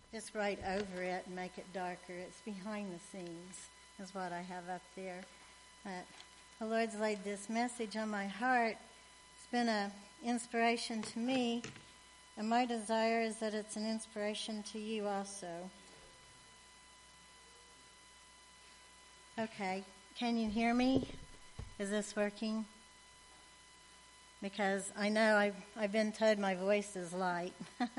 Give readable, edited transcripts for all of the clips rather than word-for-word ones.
just right over it and make it darker. It's behind the scenes is what I have up there. The Lord's laid this message on my heart. It's been an inspiration to me, and my desire is that it's an inspiration to you also. Okay, can you hear me? Is this working? Because I know I've been told my voice is light.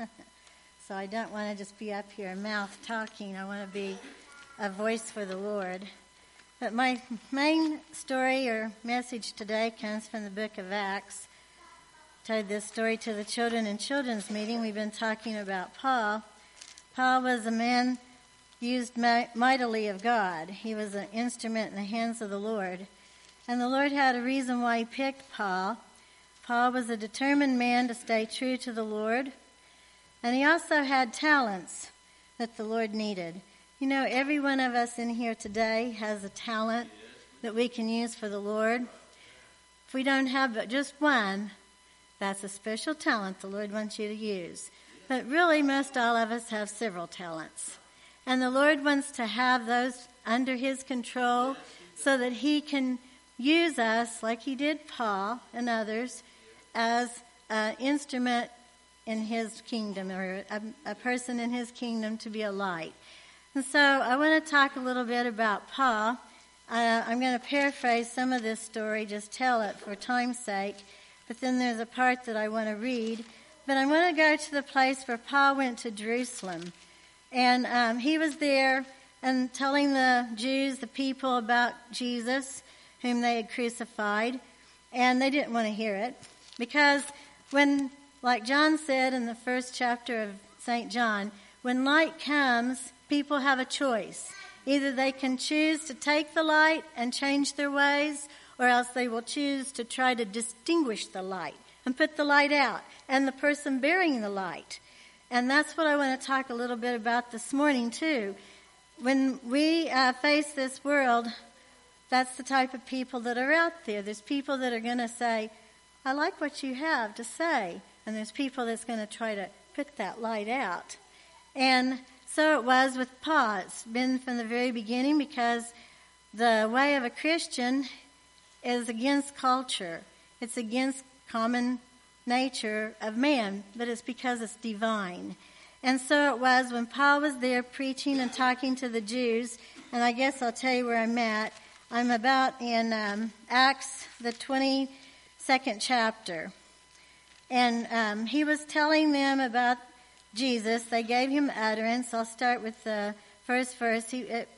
So I don't want to just be up here mouth talking. I want to be a voice for the Lord. But my main story or message today comes from the book of Acts. I told this story to the children in children's meeting. We've been talking about Paul. Paul was a man used mightily of God. He was an instrument in the hands of the Lord. And the Lord had a reason why he picked Paul. Paul was a determined man to stay true to the Lord. And he also had talents that the Lord needed. You know, every one of us in here today has a talent that we can use for the Lord. If we don't have but just one, that's a special talent the Lord wants you to use. But really, most all of us have several talents. And the Lord wants to have those under his control so that he can use us, like he did Paul and others, as an instrument in his kingdom, or a person in his kingdom to be a light. And so I want to talk a little bit about Paul. I'm going to paraphrase some of this story, just tell it for time's sake. But then there's a part that I want to read. But I want to go to the place where Paul went to Jerusalem. And he was there and telling the Jews, the people, about Jesus, whom they had crucified. And they didn't want to hear it. Because when, like John said in the first chapter of St. John, when light comes, people have a choice. Either they can choose to take the light and change their ways, or else they will choose to try to distinguish the light and put the light out and the person bearing the light. And that's what I want to talk a little bit about this morning, too. When we face this world, that's the type of people that are out there. There's people that are going to say, I like what you have to say. And there's people that's going to try to put that light out. And so it was with Paul. It's been from the very beginning, because the way of a Christian is against culture. It's against common nature of man, but it's because it's divine. And so it was when Paul was there preaching and talking to the Jews, and I guess I'll tell you where I'm at. I'm about in Acts, the 22nd chapter. And he was telling them about Jesus. They gave him utterance. I'll start with the first verse.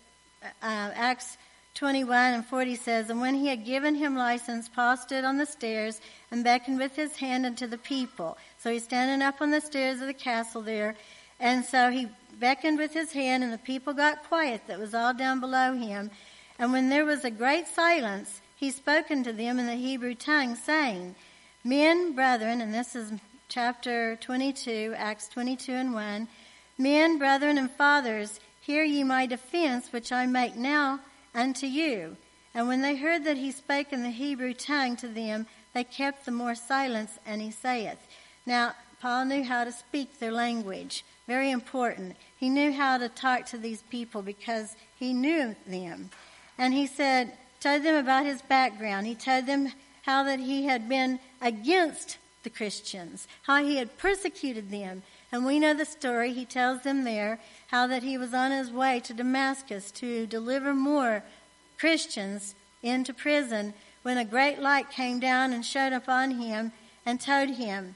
Acts 21:40 says, And when he had given him license, Paul stood on the stairs and beckoned with his hand unto the people. So he's standing up on the stairs of the castle there. And so he beckoned with his hand, and the people got quiet that was all down below him. And when there was a great silence, he spoke unto them in the Hebrew tongue, saying, Men, brethren, and this is chapter 22, Acts 22:1, Men, brethren, and fathers, hear ye my defense, which I make now unto you. And when they heard that he spake in the Hebrew tongue to them, they kept the more silence, and he saith. Now, Paul knew how to speak their language. Very important. He knew how to talk to these people because he knew them. And he told them about his background. He told them how that he had been against the Christians, how he had persecuted them. And we know the story. He tells them there how that he was on his way to Damascus to deliver more Christians into prison, when a great light came down and shone upon him and told him,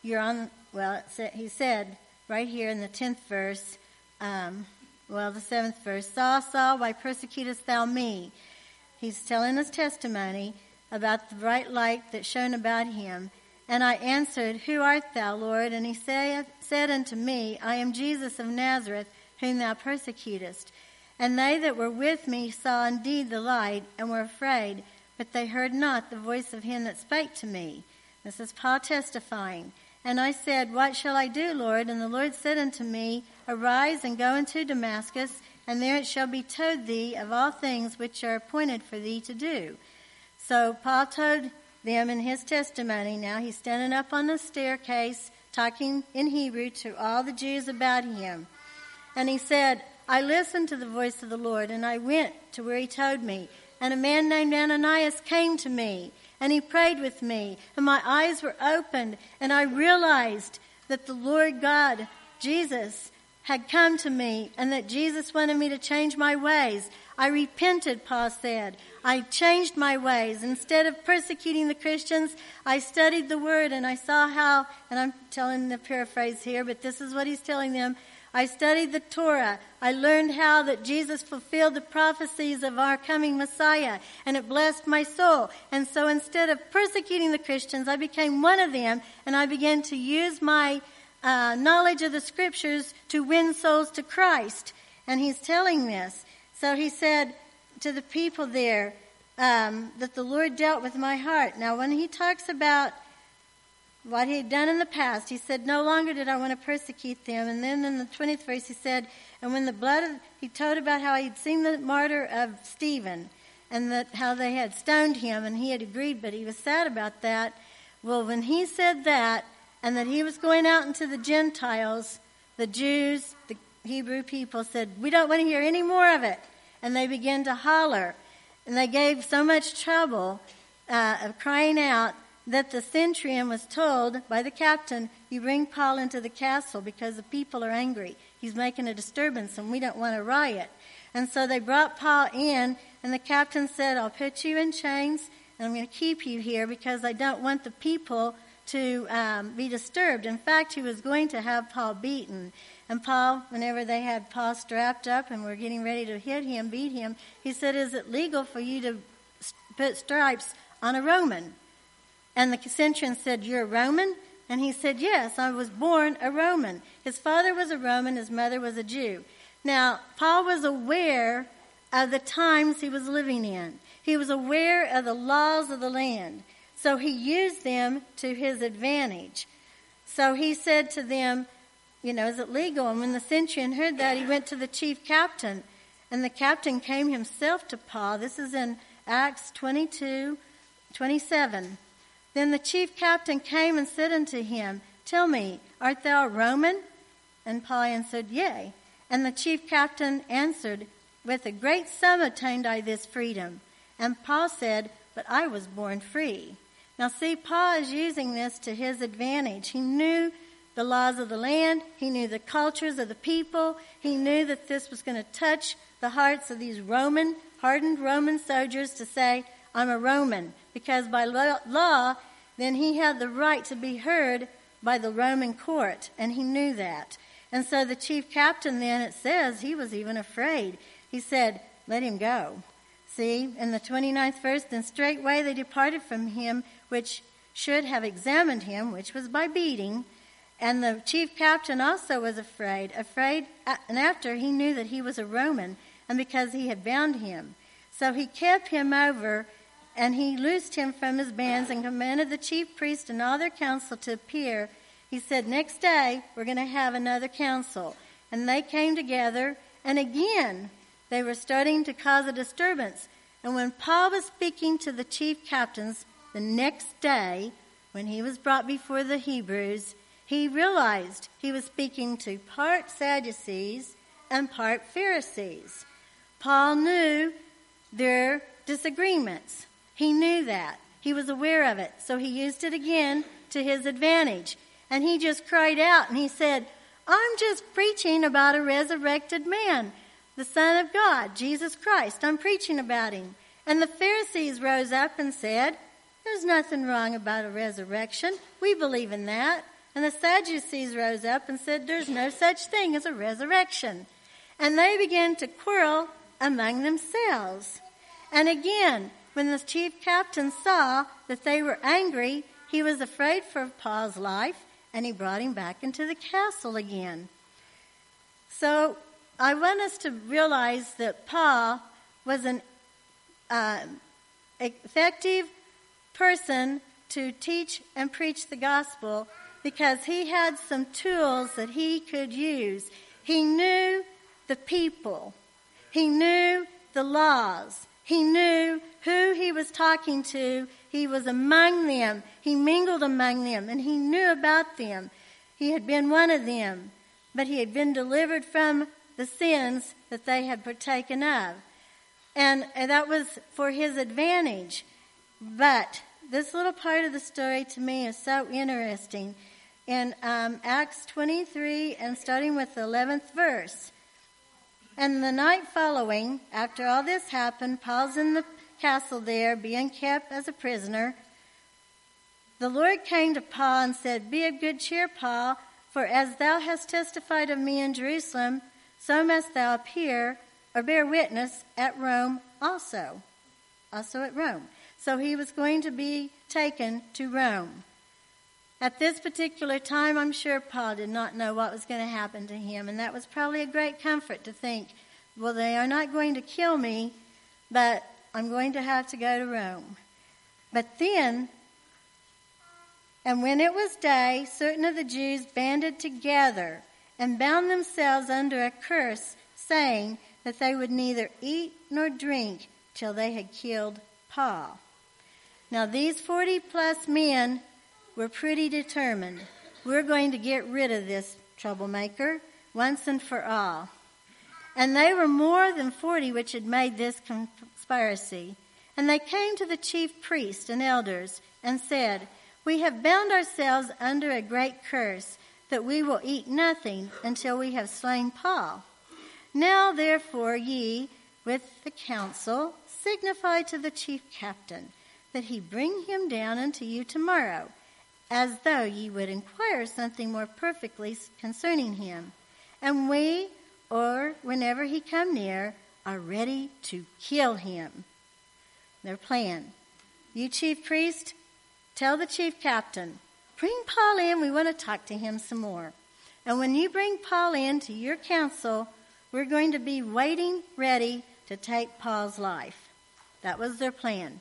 he said right here in the 10th verse, the 7th verse, Saul, Saul, why persecutest thou me? He's telling his testimony about the bright light that shone about him. And I answered, Who art thou, Lord? And he said unto me, I am Jesus of Nazareth, whom thou persecutest. And they that were with me saw indeed the light, and were afraid, but they heard not the voice of him that spake to me. This is Paul testifying. And I said, What shall I do, Lord? And the Lord said unto me, Arise and go into Damascus, and there it shall be told thee of all things which are appointed for thee to do. So Paul told them in his testimony. Now he's standing up on the staircase talking in Hebrew to all the Jews about him. And he said, I listened to the voice of the Lord, and I went to where he told me. And a man named Ananias came to me, and he prayed with me, and my eyes were opened, and I realized that the Lord God, Jesus, had come to me, and that Jesus wanted me to change my ways. I repented, Paul said. I changed my ways. Instead of persecuting the Christians, I studied the Word, and I saw how, and I'm telling the paraphrase here, but this is what he's telling them. I studied the Torah. I learned how that Jesus fulfilled the prophecies of our coming Messiah, and it blessed my soul. And so instead of persecuting the Christians, I became one of them, and I began to use my knowledge of the Scriptures to win souls to Christ. And he's telling this. So he said to the people there that the Lord dealt with my heart. Now, when he talks about what he had done in the past, he said, no longer did I want to persecute them. And then in the 20th verse, he said, and when the blood, he told about how he'd seen the martyr of Stephen and that how they had stoned him, and he had agreed, but he was sad about that. Well, when he said that, and that he was going out into the Gentiles, the Jews, the Hebrew people said, we don't want to hear any more of it. And they began to holler. And they gave so much trouble of crying out that the centurion was told by the captain, you bring Paul into the castle because the people are angry. He's making a disturbance and we don't want a riot. And so they brought Paul in, and the captain said, I'll put you in chains and I'm going to keep you here because I don't want the people to be disturbed. In fact, he was going to have Paul beaten. And Paul, whenever they had Paul strapped up and were getting ready to hit him, beat him, he said, is it legal for you to put stripes on a Roman? And the centurion said, you're a Roman? And he said, yes, I was born a Roman. His father was a Roman, his mother was a Jew. Now, Paul was aware of the times he was living in. He was aware of the laws of the land. So he used them to his advantage. So he said to them, is it legal? And when the centurion heard that, he went to the chief captain. And the captain came himself to Paul. This is in Acts 22:27. Then the chief captain came and said unto him, tell me, art thou a Roman? And Paul answered, yea. And the chief captain answered, with a great sum obtained I this freedom. And Paul said, but I was born free. Now see, Paul is using this to his advantage. He knew the laws of the land. He knew the cultures of the people. He knew that this was going to touch the hearts of these hardened Roman soldiers to say, I'm a Roman. Because by law, then he had the right to be heard by the Roman court. And he knew that. And so the chief captain then, it says, he was even afraid. He said, let him go. See, in the 29th verse, then straightway they departed from him, which should have examined him, which was by beating. And the chief captain also was afraid, and after he knew that he was a Roman, and because he had bound him. So he kept him over, and he loosed him from his bands, and commanded the chief priest and all their council to appear. He said, next day we're going to have another council. And they came together, and again they were starting to cause a disturbance. And when Paul was speaking to the chief captains the next day, when he was brought before the Hebrews, he realized he was speaking to part Sadducees and part Pharisees. Paul knew their disagreements. He knew that. He was aware of it. So he used it again to his advantage. And he just cried out and he said, I'm just preaching about a resurrected man, the Son of God, Jesus Christ. I'm preaching about him. And the Pharisees rose up and said, there's nothing wrong about a resurrection. We believe in that. And the Sadducees rose up and said, there's no such thing as a resurrection. And they began to quarrel among themselves. And again, when the chief captain saw that they were angry, he was afraid for Paul's life, and he brought him back into the castle again. So I want us to realize that Paul was an effective person to teach and preach the gospel because he had some tools that he could use. He knew the people. He knew the laws. He knew who he was talking to. He was among them. He mingled among them, and he knew about them. He had been one of them, but he had been delivered from the sins that they had partaken of. And that was for his advantage. But this little part of the story to me is so interesting. In Acts 23, and starting with the 11th verse. And the night following, after all this happened, Paul's in the castle there, being kept as a prisoner. The Lord came to Paul and said, "Be of good cheer, Paul, for as thou hast testified of me in Jerusalem, so must thou appear or bear witness at Rome also." Also at Rome. So he was going to be taken to Rome. At this particular time, I'm sure Paul did not know what was going to happen to him, and that was probably a great comfort to think, well, they are not going to kill me, but I'm going to have to go to Rome. But then, and when it was day, certain of the Jews banded together and bound themselves under a curse, saying that they would neither eat nor drink till they had killed Paul. Now these 40+ men were pretty determined. We're going to get rid of this troublemaker once and for all. And they were more than 40 which had made this conspiracy. And they came to the chief priests and elders and said, "We have bound ourselves under a great curse, that we will eat nothing until we have slain Paul. Now therefore ye, with the council, signify to the chief captain, that he bring him down unto you tomorrow, as though ye would inquire something more perfectly concerning him. And we, or whenever he come near, are ready to kill him." Their plan. You chief priest, tell the chief captain, "Bring Paul in, we want to talk to him some more. And when you bring Paul in to your council, we're going to be waiting ready to take Paul's life." That was their plan.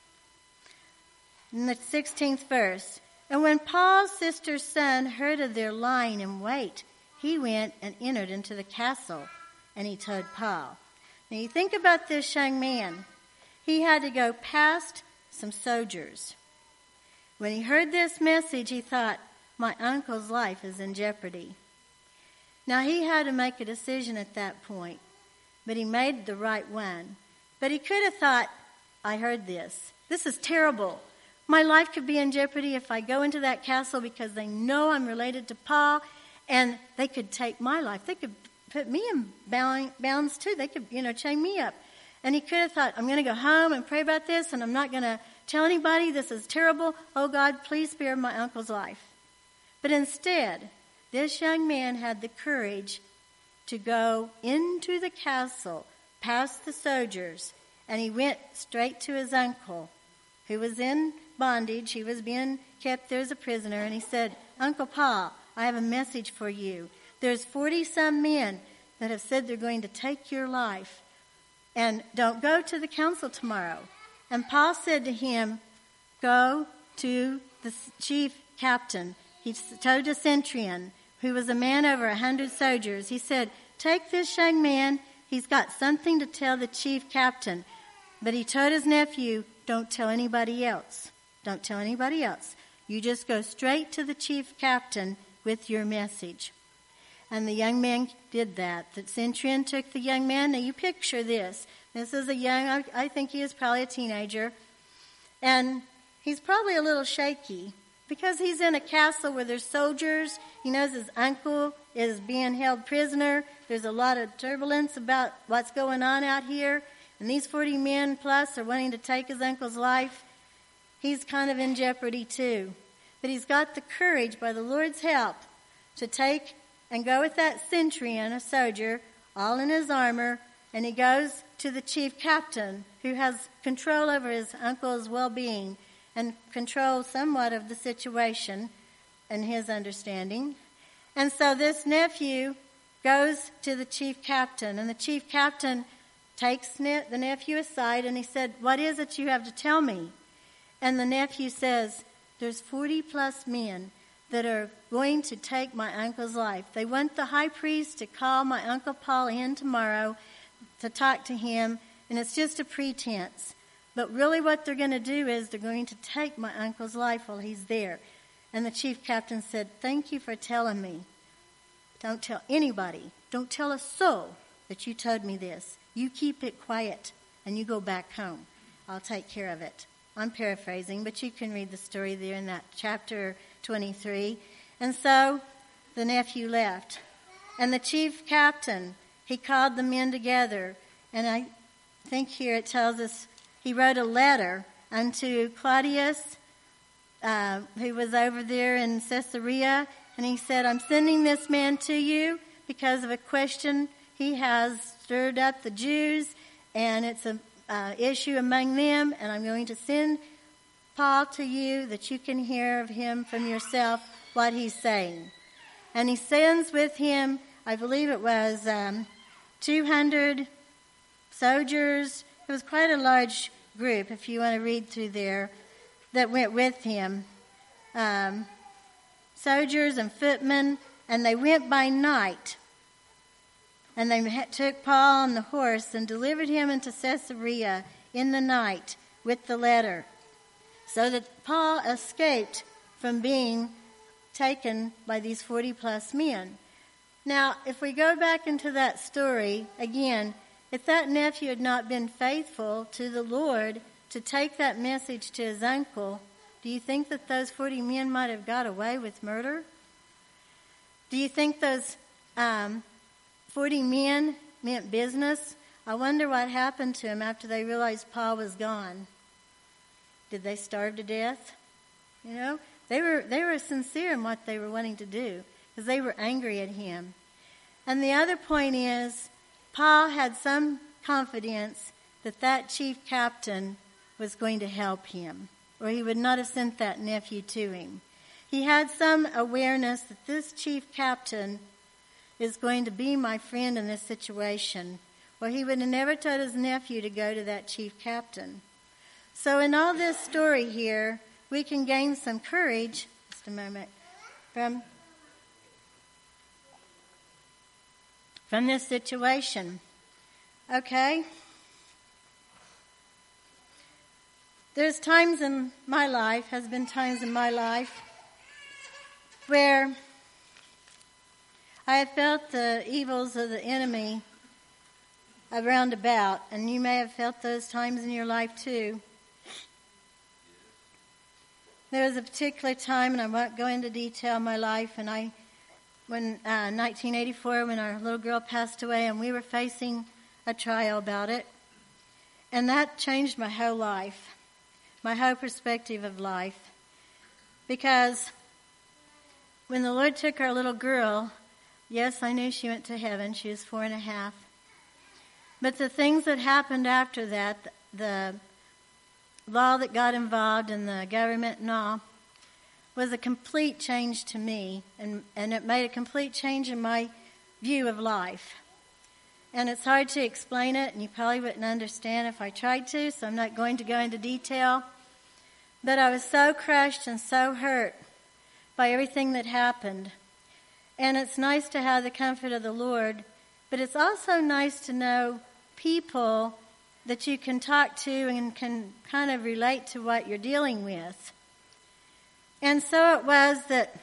In the 16th verse, "And when Paul's sister's son heard of their lying in wait, he went and entered into the castle, and he told Paul." Now you think about this young man. He had to go past some soldiers. When he heard this message, he thought, my uncle's life is in jeopardy. Now he had to make a decision at that point, but he made the right one. But he could have thought, I heard this. This is terrible. My life could be in jeopardy if I go into that castle because they know I'm related to Paul, and they could take my life. They could put me in bounds too. They could, chain me up. And he could have thought, I'm going to go home and pray about this, and I'm not going to tell anybody. This is terrible. Oh, God, please spare my uncle's life. But instead, this young man had the courage to go into the castle, past the soldiers, and he went straight to his uncle, who was in bondage. He was being kept there as a prisoner, and he said, "Uncle Paul, I have a message for you. There's 40-some men that have said they're going to take your life, and don't go to the council tomorrow." And Paul said to him, "Go to the chief captain." He told a centurion, who was a man over 100 soldiers. He said, "Take this young man. He's got something to tell the chief captain." But he told his nephew, "Don't tell anybody else. Don't tell anybody else. You just go straight to the chief captain with your message." And the young man did that. The centurion took the young man. Now you picture this. This is a young, I think he is probably a teenager. And he's probably a little shaky because he's in a castle where there's soldiers. He knows his uncle is being held prisoner. There's a lot of turbulence about what's going on out here. And these 40 men plus are wanting to take his uncle's life. He's kind of in jeopardy too. But he's got the courage, by the Lord's help, to take and go with that centurion, a soldier, all in his armor, and he goes to the chief captain, who has control over his uncle's well-being and control somewhat of the situation in his understanding. And so this nephew goes to the chief captain, and the chief captain takes the nephew aside, and he said, "What is it you have to tell me?" And the nephew says, "There's 40+ men that are going to take my uncle's life. They want the high priest to call my Uncle Paul in tomorrow to talk to him, and it's just a pretense. But really what they're going to do is they're going to take my uncle's life while he's there." And the chief captain said, "Thank you for telling me. Don't tell anybody. don't tell a soul that you told me this. You keep it quiet and you go back home. I'll take care of it. I'm paraphrasing, but you can read the story there in that chapter 23. And so the nephew left. And the chief captain, he called the men together. And I think here it tells us he wrote a letter unto Claudius, who was over there in Caesarea. And he said, I'm sending this man to you because of a question he has stirred up the Jews. And it's an issue among them. And I'm going to send Paul to you that you can hear of him from yourself what he's saying. And he sends with him, I believe it was 200 soldiers. It was quite a large group, if you want to read through there, that went with him. Soldiers and footmen, and they went by night. And they took Paul on the horse and delivered him into Caesarea in the night with the letter, so that Paul escaped from being taken by these 40-plus men. Now, if we go back into that story, again, if that nephew had not been faithful to the Lord to take that message to his uncle, do you think that those 40 men might have got away with murder? Do you think those 40 men meant business? I wonder what happened to them after they realized Paul was gone. Did they starve to death? You know, they were sincere in what they were wanting to do because they were angry at him. And the other point is, Paul had some confidence that that chief captain was going to help him, or he would not have sent that nephew to him. He had some awareness that this chief captain is going to be my friend in this situation, or he would have never told his nephew to go to that chief captain. So in all this story here, we can gain some courage, just a moment, from this situation. Okay? There's times in my life, has been times in my life, where I have felt the evils of the enemy around about, and you may have felt those times in your life too. There was a particular time, and I won't go into detail, my life, and when 1984, when our little girl passed away, and we were facing a trial about it, and that changed my whole life, my whole perspective of life, because when the Lord took our little girl, yes, I knew she went to heaven. She was 4.5. But the things that happened after that, the law that got involved in the government and all, was a complete change to me, and it made a complete change in my view of life. And it's hard to explain it, and you probably wouldn't understand if I tried to, so I'm not going to go into detail. But I was so crushed and so hurt by everything that happened. And it's nice to have the comfort of the Lord, but it's also nice to know people that you can talk to and can kind of relate to what you're dealing with. And so it was that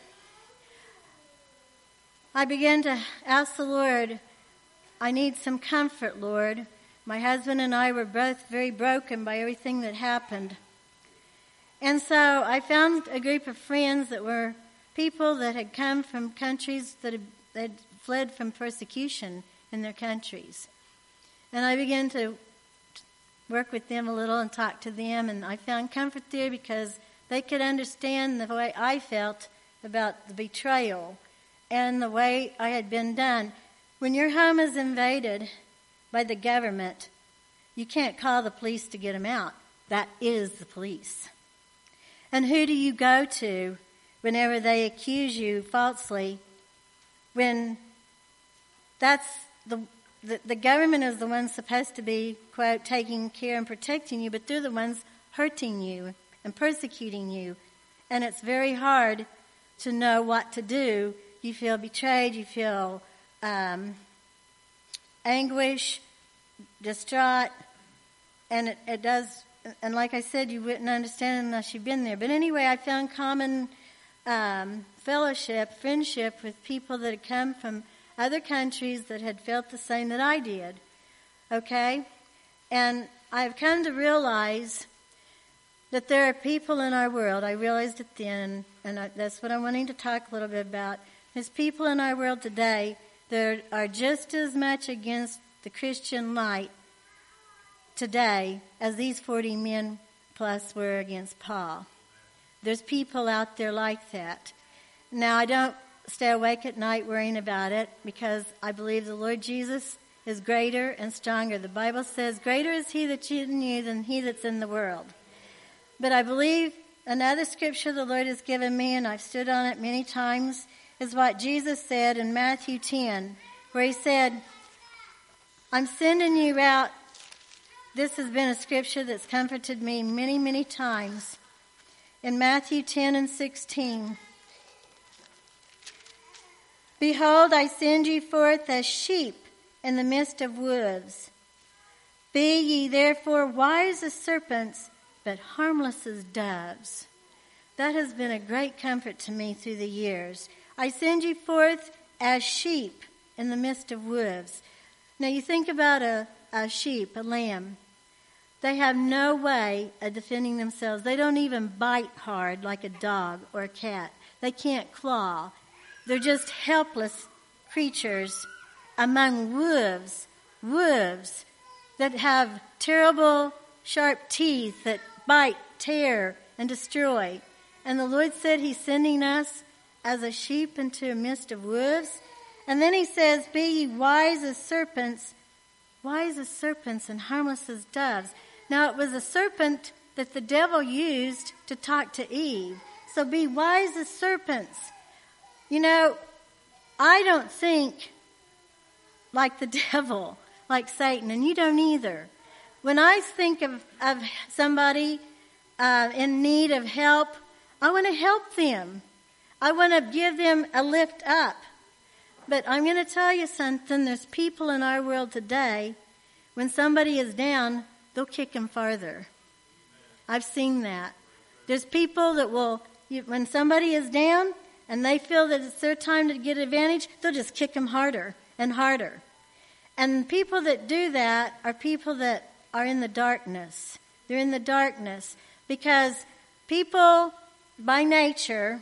I began to ask the Lord, I need some comfort, Lord. My husband and I were both very broken by everything that happened. And so I found a group of friends that were people that had come from countries that had fled from persecution in their countries. And I began to work with them a little and talk to them, and I found comfort there because they could understand the way I felt about the betrayal and the way I had been done. When your home is invaded by the government, you can't call the police to get them out. That is the police. And who do you go to whenever they accuse you falsely, when that's the government is the one supposed to be, quote, taking care and protecting you, but they're the ones hurting you and persecuting you. And it's very hard to know what to do. You feel betrayed, you feel anguish, distraught, and it does, and like I said, you wouldn't understand unless you've been there. But anyway, I found common fellowship, friendship with people that had come from other countries that had felt the same that I did. Okay? And I've come to realize that there are people in our world, I realized it then, and that's what I'm wanting to talk a little bit about. There's people in our world today that are just as much against the Christian light today as these 40 men plus were against Paul. There's people out there like that. Now, I don't stay awake at night worrying about it because I believe the Lord Jesus is greater and stronger. The Bible says, greater is he that's in you than he that's in the world. But I believe another scripture the Lord has given me, and I've stood on it many times, is what Jesus said in Matthew 10, where he said, I'm sending you out. This has been a scripture that's comforted me many, many times. In Matthew 10 and 16, behold, I send you forth as sheep in the midst of wolves. Be ye therefore wise as serpents, but harmless as doves. That has been a great comfort to me through the years. I send you forth as sheep in the midst of wolves. Now you think about a sheep, a lamb. They have no way of defending themselves. They don't even bite hard like a dog or a cat. They can't claw. They're just helpless creatures among wolves that have terrible, sharp teeth that bite, tear, and destroy. And the Lord said he's sending us as a sheep into a midst of wolves. And then he says, be ye wise as serpents and harmless as doves. Now, it was a serpent that the devil used to talk to Eve. So be wise as serpents. You know, I don't think like the devil, like Satan, and you don't either. When I think of somebody in need of help, I want to help them. I want to give them a lift up. But I'm going to tell you something. There's people in our world today, when somebody is down, they'll kick them farther. I've seen that. There's people that will, when somebody is down and they feel that it's their time to get advantage, they'll just kick them harder and harder. And people that do that are people that are in the darkness. They're in the darkness because people by nature,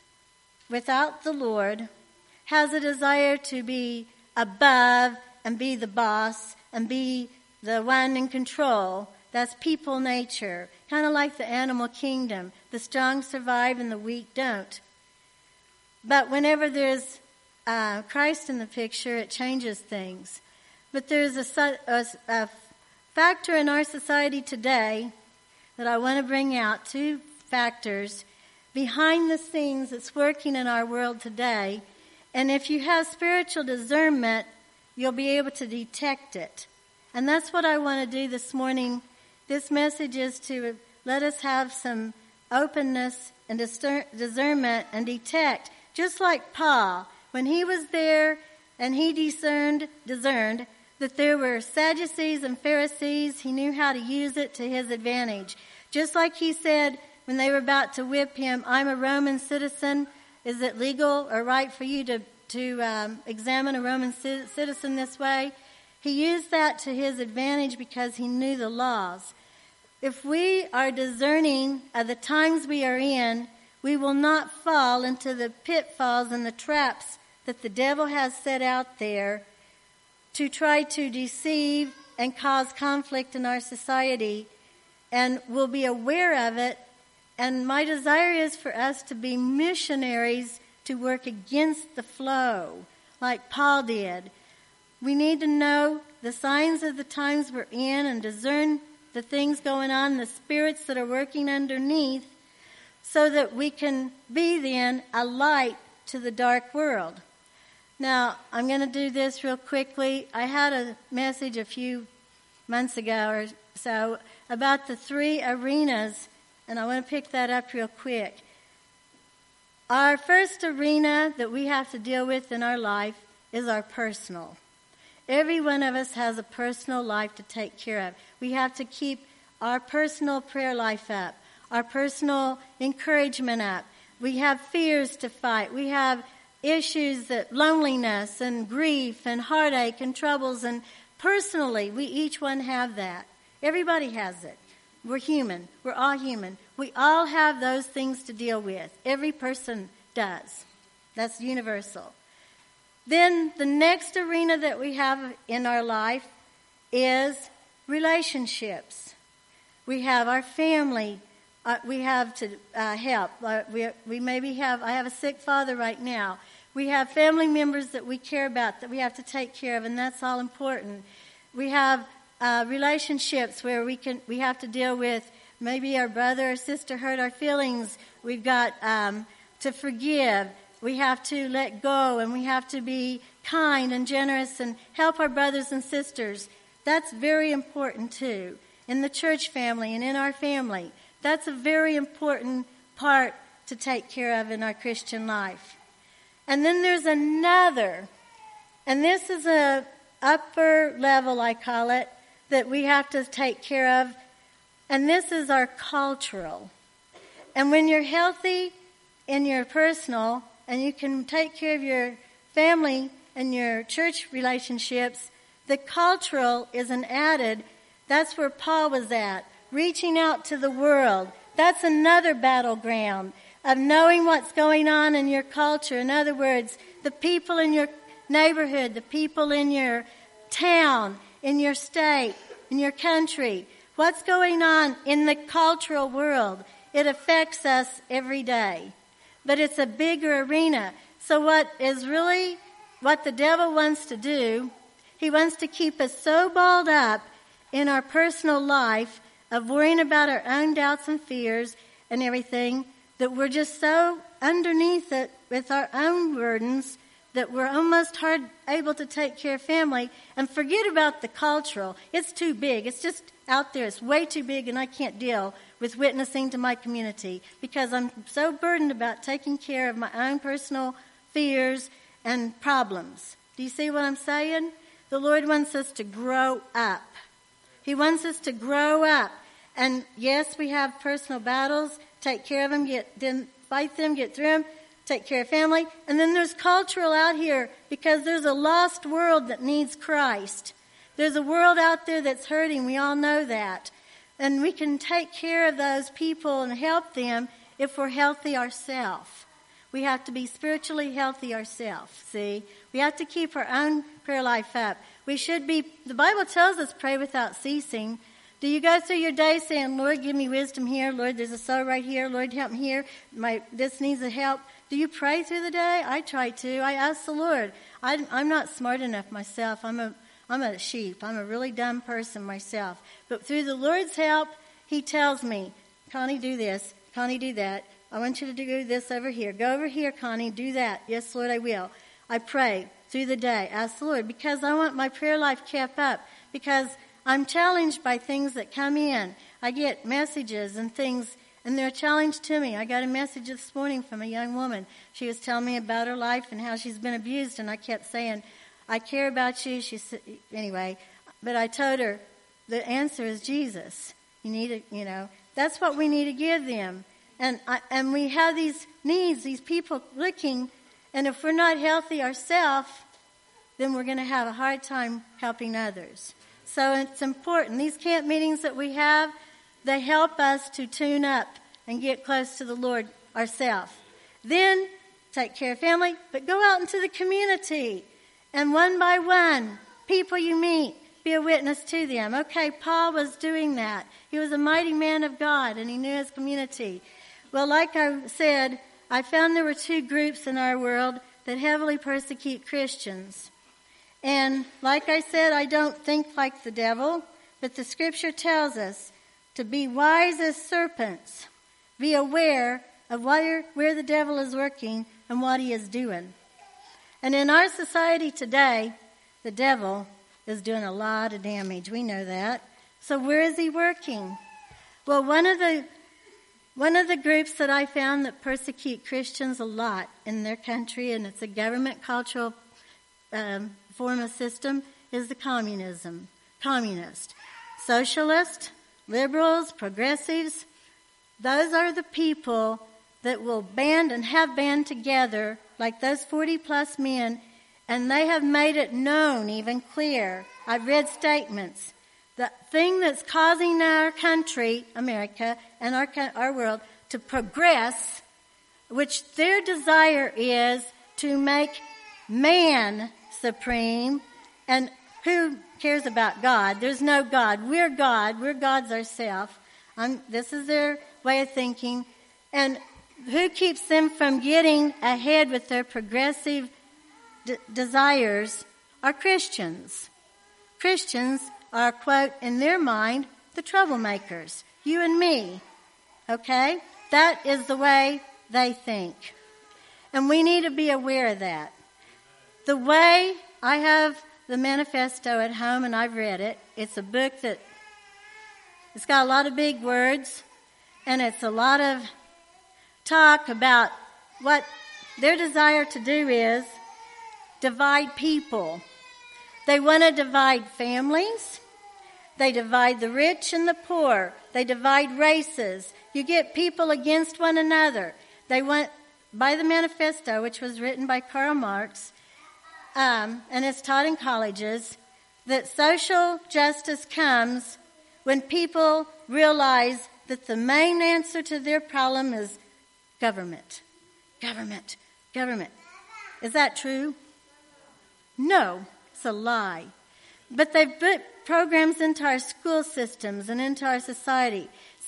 without the Lord, has a desire to be above and be the boss and be the one in control. That's people nature, kind of like the animal kingdom. The strong survive and the weak don't. But whenever there's Christ in the picture, it changes things. But there's a factor in our society today that I want to bring out, two factors behind the scenes that's working in our world today. And if you have spiritual discernment, you'll be able to detect it. And that's what I want to do this morning. This message is to let us have some openness and discernment and detect. Just like Paul, when he was there and he discerned that there were Sadducees and Pharisees, he knew how to use it to his advantage. Just like he said when they were about to whip him, I'm a Roman citizen. Is it legal or right for you to examine a Roman citizen this way? He used that to his advantage because he knew the laws. If we are discerning of the times we are in, we will not fall into the pitfalls and the traps that the devil has set out there to try to deceive and cause conflict in our society, and we'll be aware of it. And my desire is for us to be missionaries to work against the flow, like Paul did. We need to know the signs of the times we're in and discern the things going on, the spirits that are working underneath, so that we can be then a light to the dark world. Now, I'm going to do this real quickly. I had a message a few months ago or so about the 3 arenas, and I want to pick that up real quick. Our first arena that we have to deal with in our life is our personal. Every one of us has a personal life to take care of. We have to keep our personal prayer life up, our personal encouragement up. We have fears to fight. We have issues that loneliness and grief and heartache and troubles, and personally, we each one have that. Everybody has it. We're human. We're all human. We all have those things to deal with. Every person does. That's universal. Then the next arena that we have in our life is relationships. We have our family. We have to help. We maybe have, I have a sick father right now. We have family members that we care about that we have to take care of, and that's all important. We have relationships where we have to deal with maybe our brother or sister hurt our feelings. We've got to forgive. We have to let go, and we have to be kind and generous and help our brothers and sisters. That's very important too. In the church family and in our family, that's a very important part to take care of in our Christian life. And then there's another, and this is a upper level, I call it, that we have to take care of, and this is our cultural. And when you're healthy in your personal, and you can take care of your family and your church relationships, the cultural is an added. That's where Paul was at, reaching out to the world. That's another battleground of knowing what's going on in your culture. In other words, the people in your neighborhood, the people in your town, in your state, in your country. What's going on in the cultural world? It affects us every day. But it's a bigger arena. So what the devil wants to do, he wants to keep us so balled up in our personal life of worrying about our own doubts and fears and everything, that we're just so underneath it with our own burdens that we're almost hard able to take care of family and forget about the cultural. It's too big. It's just out there. It's way too big, and I can't deal with witnessing to my community because I'm so burdened about taking care of my own personal fears and problems. Do you see what I'm saying? The Lord wants us to grow up. He wants us to grow up. And yes, we have personal battles. Take care of them, fight them, get through them, take care of family. And then there's cultural out here because there's a lost world that needs Christ. There's a world out there that's hurting. We all know that. And we can take care of those people and help them if we're healthy ourselves. We have to be spiritually healthy ourselves, see? We have to keep our own prayer life up. The Bible tells us pray without ceasing. Do you go through your day saying, Lord, give me wisdom here. Lord, there's a soul right here. Lord, help me here. This needs a help. Do you pray through the day? I try to. I ask the Lord. I'm not smart enough myself. I'm a sheep. I'm a really dumb person myself. But through the Lord's help, He tells me, Connie, do this. Connie, do that. I want you to do this over here. Go over here, Connie. Do that. Yes, Lord, I will. I pray through the day. Ask the Lord because I want my prayer life kept up because I'm challenged by things that come in. I get messages and things, and they're a challenge to me. I got a message this morning from a young woman. She was telling me about her life and how she's been abused, and I kept saying, I care about you. She said, anyway, but I told her the answer is Jesus. You need to, that's what we need to give them. And we have these needs, these people looking, and if we're not healthy ourselves, then we're going to have a hard time helping others. So it's important. These camp meetings that we have, they help us to tune up and get close to the Lord ourselves. Then take care of family, but go out into the community. And one by one, people you meet, be a witness to them. Okay, Paul was doing that. He was a mighty man of God, and he knew his community. Well, like I said, I found there were two groups in our world that heavily persecute Christians. And like I said, I don't think like the devil, but the Scripture tells us to be wise as serpents, be aware of where the devil is working and what he is doing. And in our society today, the devil is doing a lot of damage. We know that. So where is he working? Well, one of the groups that I found that persecute Christians a lot in their country, and it's a government cultural form of system, is the communist. Socialist, liberals, progressives, those are the people that will band and have band together like those 40 plus men, and they have made it known even clear. I've read statements. The thing that's causing our country, America, and our world to progress, which their desire is to make man supreme, and who cares about God? There's no God. We're God. We're gods ourselves. This is their way of thinking. And who keeps them from getting ahead with their progressive desires are Christians. Christians are, quote, in their mind, the troublemakers. You and me. Okay? That is the way they think. And we need to be aware of that. The way I have the manifesto at home, and I've read it. It's a book that it's got a lot of big words, and it's a lot of talk about what their desire to do is divide people. They want to divide families. They divide the rich and the poor. They divide races. You get people against one another. They want, by the manifesto, which was written by Karl Marx, and it's taught in colleges, that social justice comes when people realize that the main answer to their problem is government. Government. Government. Is that true? No, it's a lie. But they've put programs into our school systems and into our society,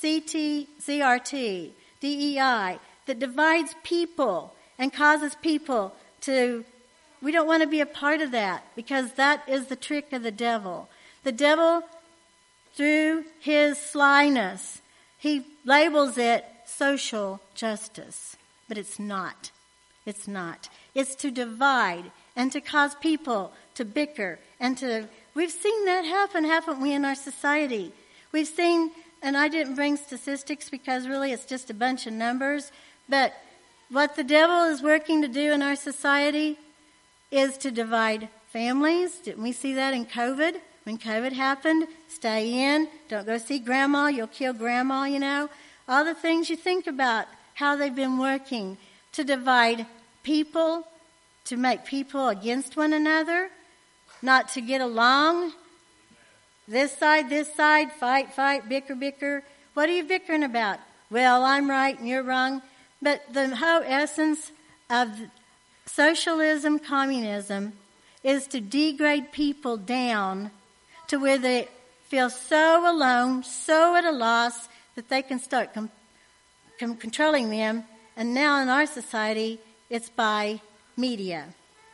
CRT, DEI, that divides people and causes people to, we don't want to be a part of that, because that is the trick of the devil. The devil, through his slyness, he labels it social justice. But it's not. It's not. It's to divide and to cause people to bicker and to... We've seen that happen, haven't we, in our society? We've seen, and I didn't bring statistics because really it's just a bunch of numbers, but what the devil is working to do in our society is to divide families. Didn't we see that in COVID? When COVID happened, stay in, don't go see grandma, you'll kill grandma, you know. All the things you think about, how they've been working to divide people, to make people against one another, not to get along. This side, fight, bicker. What are you bickering about? Well, I'm right and you're wrong. But the whole essence of socialism, communism, is to degrade people down to where they feel so alone, so at a loss, that they can start controlling them. And now in our society, it's by media.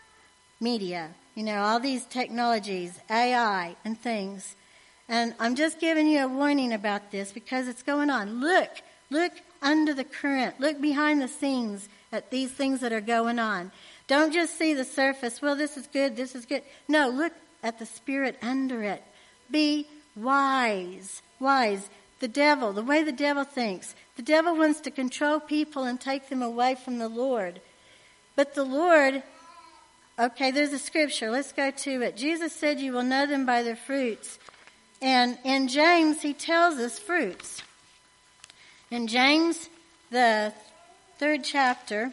You know, all these technologies, AI and things. And I'm just giving you a warning about this because it's going on. Look under the current. Look behind the scenes at these things that are going on. Don't just see the surface. Well, this is good. No, look at the spirit under it. Be wise. The devil, the way the devil thinks. The devil wants to control people and take them away from the Lord. But the Lord, okay, there's a scripture. Let's go to it. Jesus said you will know them by their fruits. And in James, he tells us fruits. In James, the 3rd chapter,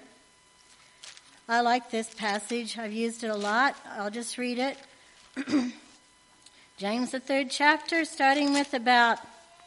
I like this passage. I've used it a lot. I'll just read it. James, the 3rd chapter, starting with about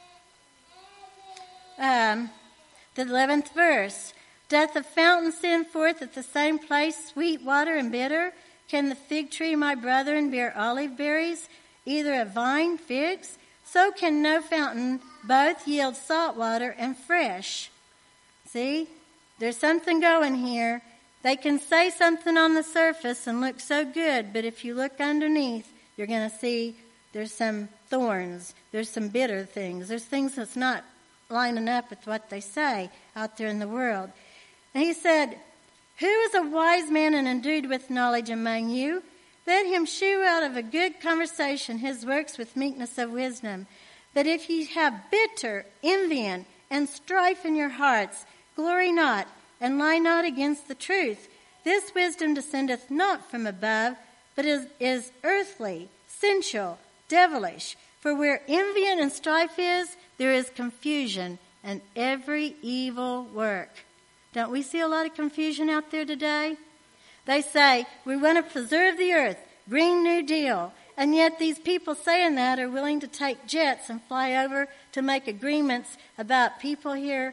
the 11th verse. Doth the fountain send forth at the same place sweet water and bitter? Can the fig tree, my brethren, bear olive berries, either a vine, figs? So can no fountain both yield salt water and fresh. See, there's something going here. They can say something on the surface and look so good, but if you look underneath, you're going to see there's some thorns, there's some bitter things, there's things that's not lining up with what they say out there in the world. And he said, who is a wise man and endued with knowledge among you? Let him shew out of a good conversation his works with meekness of wisdom. But if ye have bitter envy and strife in your hearts, glory not, and lie not against the truth. This wisdom descendeth not from above, but is earthly, sensual, devilish. For where envy and strife is, there is confusion and every evil work. Don't we see a lot of confusion out there today? They say, we want to preserve the earth, Green New Deal. And yet these people saying that are willing to take jets and fly over to make agreements about people here,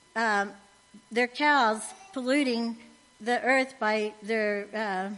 their cows polluting the earth by their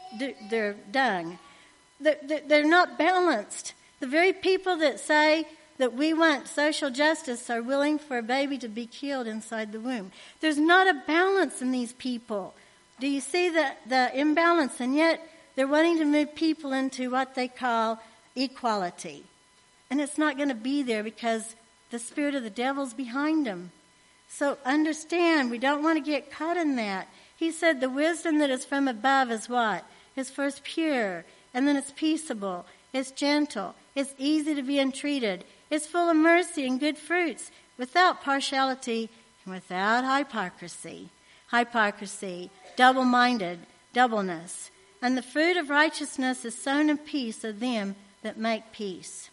dung. They're not balanced. The very people that say that we want social justice are willing for a baby to be killed inside the womb. There's not a balance in these people. Do you see the imbalance? And yet they're wanting to move people into what they call equality. And it's not going to be there because the spirit of the devil's behind them. So understand, we don't want to get caught in that. He said the wisdom that is from above is what? Is first pure, and then it's peaceable, it's gentle, it's easy to be entreated, it's full of mercy and good fruits, without partiality and without hypocrisy. Hypocrisy, double-minded, doubleness. And the fruit of righteousness is sown in peace of them that make peace.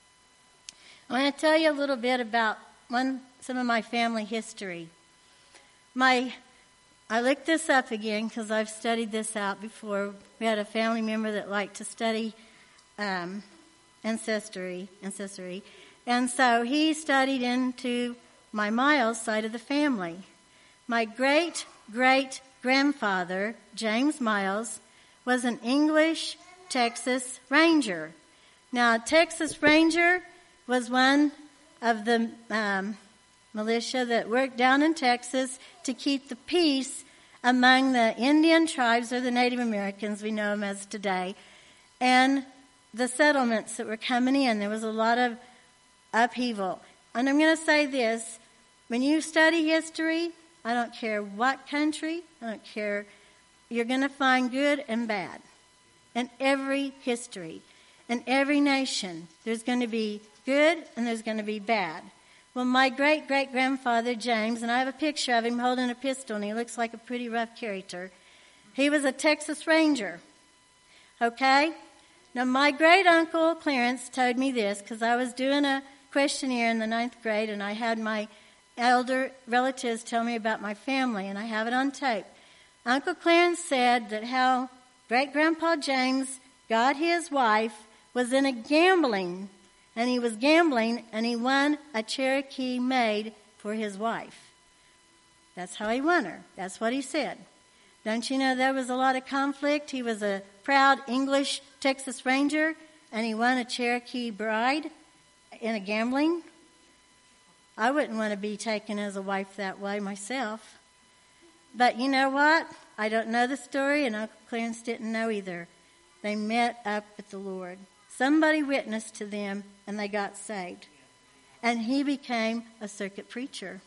I want to tell you a little bit about some of my family history. I looked this up again because I've studied this out before. We had a family member that liked to study ancestry. And so he studied into my Miles side of the family. My great-great-grandfather, James Miles, was an English Texas Ranger. Now, a Texas Ranger was one of the militia that worked down in Texas to keep the peace among the Indian tribes, or the Native Americans, we know them as today, and the settlements that were coming in. There was a lot of upheaval. And I'm going to say this, when you study history, I don't care what country, I don't care, you're going to find good and bad. In every history, in every nation, there's going to be good and there's going to be bad. Well, my great-great-grandfather, James, and I have a picture of him holding a pistol, and he looks like a pretty rough character. He was a Texas Ranger. Okay? Now, my great-uncle, Clarence, told me this, because I was doing a questionnaire in the 9th grade, and I had my elder relatives tell me about my family, and I have it on tape. Uncle Clarence said that how great-grandpa James got his wife was in a gambling, and he was gambling, and he won a Cherokee maid for his wife. That's how he won her. That's what he said. Don't you know there was a lot of conflict? He was a proud English Texas Ranger, and he won a Cherokee bride in a gambling. I wouldn't want to be taken as a wife that way myself. But you know what? I don't know the story, and Uncle Clarence didn't know either. They met up with the Lord. Somebody witnessed to them, and they got saved. And he became a circuit preacher.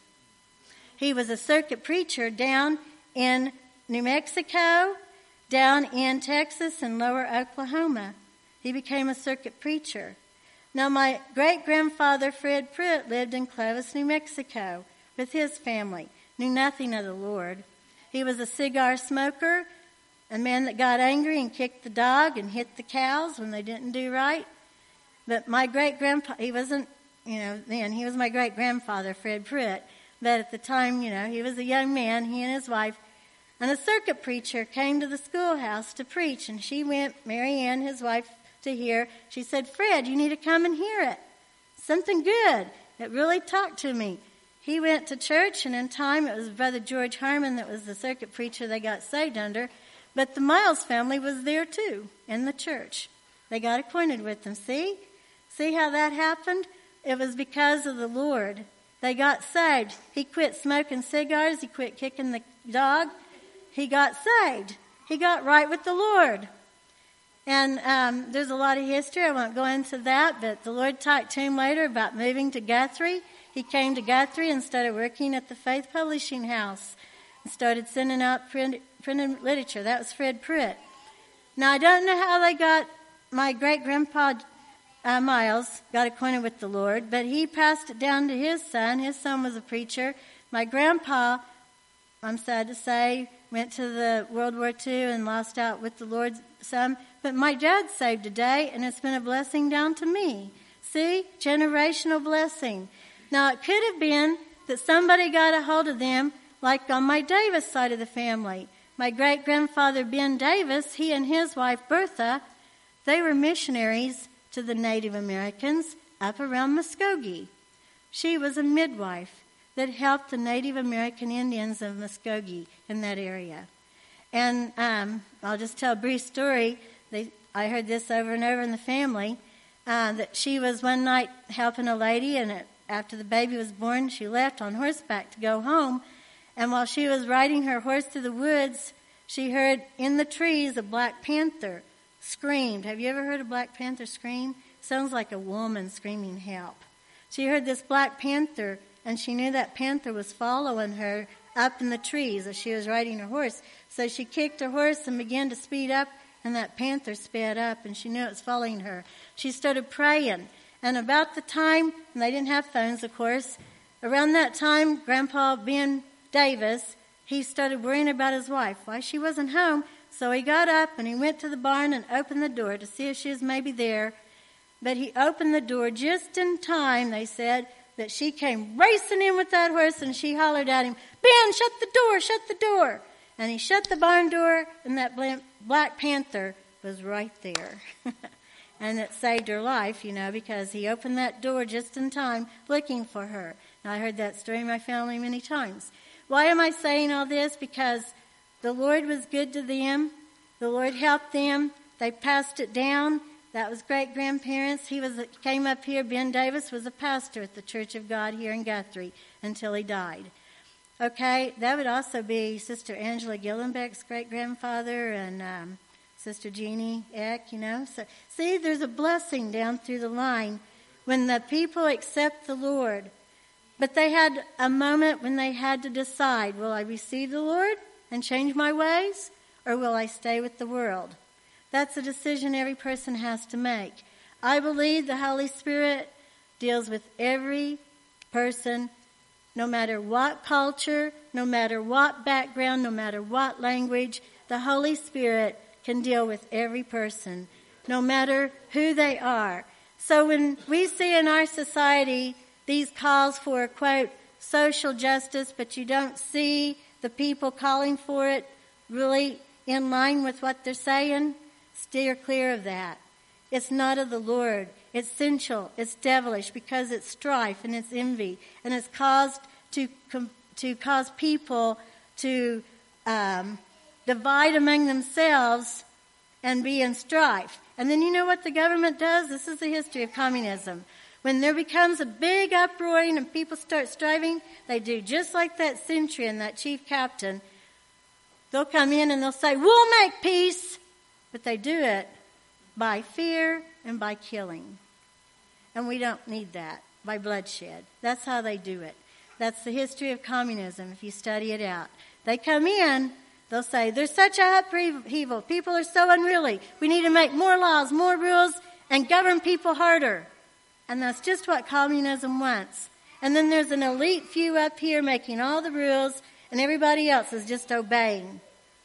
He was a circuit preacher down in New Mexico, down in Texas, and lower Oklahoma. He became a circuit preacher. Now, my great-grandfather, Fred Pruitt, lived in Clovis, New Mexico, with his family, knew nothing of the Lord. He was a cigar smoker, a man that got angry and kicked the dog and hit the cows when they didn't do right. But my great-grandpa, he wasn't, then, he was my great-grandfather, Fred Pruitt. But at the time, he was a young man, he and his wife. And a circuit preacher came to the schoolhouse to preach, and she went, Mary Ann, his wife, to hear. She said, Fred, you need to come and hear it. Something good. It really talked to me. He went to church, and in time it was Brother George Harmon that was the circuit preacher they got saved under. But the Miles family was there too, in the church. They got acquainted with them. See how that happened? It was because of the Lord. They got saved. He quit smoking cigars. He quit kicking the dog. He got saved. He got right with the Lord. And there's a lot of history. I won't go into that, but the Lord talked to him later about moving to Guthrie. He came to Guthrie and started working at the Faith Publishing House and started sending out printed literature. That was Fred Pruitt. Now, I don't know how they got, my great-grandpa Miles got acquainted with the Lord, but he passed it down to his son. His son was a preacher. My grandpa, I'm sad to say, went to the World War II and lost out with the Lord some. But my dad's saved today, and it's been a blessing down to me. See? Generational blessing. Now, it could have been that somebody got a hold of them Like on my Davis side of the family, my great-grandfather Ben Davis, he and his wife Bertha, they were missionaries to the Native Americans up around Muskogee. She was a midwife that helped the Native American Indians of Muskogee in that area. And I'll just tell a brief story. I heard this over and over in the family, that she was one night helping a lady, and after the baby was born, she left on horseback to go home. And while she was riding her horse through the woods, she heard in the trees a black panther screamed. Have you ever heard a black panther scream? Sounds like a woman screaming help. She heard this black panther, and she knew that panther was following her up in the trees as she was riding her horse. So she kicked her horse and began to speed up, and that panther sped up, and she knew it was following her. She started praying, and about the time, and they didn't have phones, of course, around that time, Grandpa Ben Davis, he started worrying about his wife. Why she wasn't home, so he got up and he went to the barn and opened the door to see if she was maybe there. But he opened the door just in time, they said, that she came racing in with that horse, and she hollered at him, "Ben, shut the door, shut the door." And he shut the barn door, and that black panther was right there. And it saved her life, because he opened that door just in time looking for her. Now, I heard that story in my family many times. Why am I saying all this? Because the Lord was good to them. The Lord helped them. They passed it down. That was great-grandparents. He came up here. Ben Davis was a pastor at the Church of God here in Guthrie until he died. Okay, that would also be Sister Angela Gillenbeck's great-grandfather and Sister Jeannie Eck, So, see, there's a blessing down through the line when the people accept the Lord. But they had a moment when they had to decide, will I receive the Lord and change my ways, or will I stay with the world? That's a decision every person has to make. I believe the Holy Spirit deals with every person, no matter what culture, no matter what background, no matter what language. The Holy Spirit can deal with every person, no matter who they are. So when we see in our society these calls for, quote, social justice, but you don't see the people calling for it really in line with what they're saying, steer clear of that. It's not of the Lord. It's sensual. It's devilish because it's strife and it's envy, and it's caused to cause people to divide among themselves and be in strife. And then you know what the government does? This is the history of communism. When there becomes a big uproaring and people start striving, they do just like that centurion, that chief captain. They'll come in and they'll say, "We'll make peace." But they do it by fear and by killing. And we don't need that, by bloodshed. That's how they do it. That's the history of communism, if you study it out. They come in, they'll say, "There's such a upheaval. People are so unruly. We need to make more laws, more rules, and govern people harder." And that's just what communism wants. And then there's an elite few up here making all the rules, and everybody else is just obeying.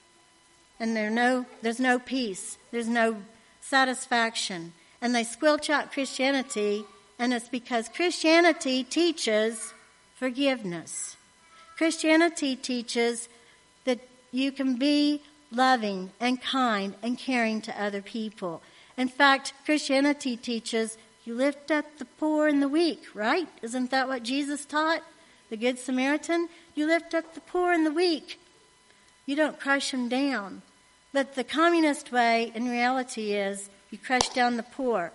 And there's no peace. There's no satisfaction. And they squelch out Christianity, and it's because Christianity teaches forgiveness. Christianity teaches that you can be loving and kind and caring to other people. In fact, Christianity teaches you lift up the poor and the weak, right? Isn't that what Jesus taught? The Good Samaritan? You lift up the poor and the weak. You don't crush them down. But the communist way in reality is you crush down the poor.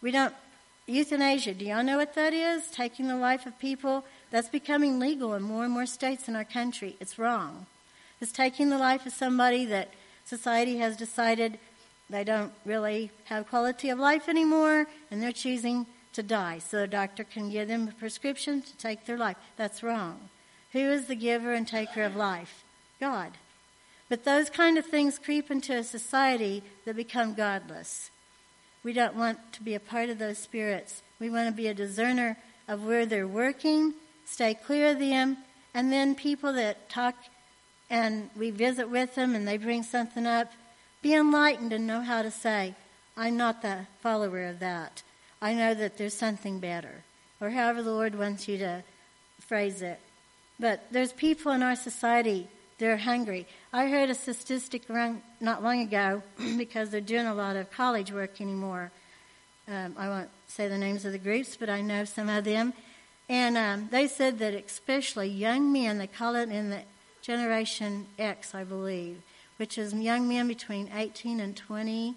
Euthanasia, do y'all know what that is? Taking the life of people. That's becoming legal in more and more states in our country. It's wrong. It's taking the life of somebody that society has decided they don't really have quality of life anymore, and they're choosing to die so a doctor can give them a prescription to take their life. That's wrong. Who is the giver and taker of life? God. But those kind of things creep into a society that become godless. We don't want to be a part of those spirits. We want to be a discerner of where they're working, stay clear of them, and then people that talk and we visit with them and they bring something up, be enlightened and know how to say, "I'm not the follower of that. I know that there's something better." Or however the Lord wants you to phrase it. But there's people in our society, they're hungry. I heard a statistic not long ago, because they're doing a lot of college work anymore. I won't say the names of the groups, but I know some of them. And they said that especially young men, they call it in the Generation X, I believe, which is young men between 18 and 29.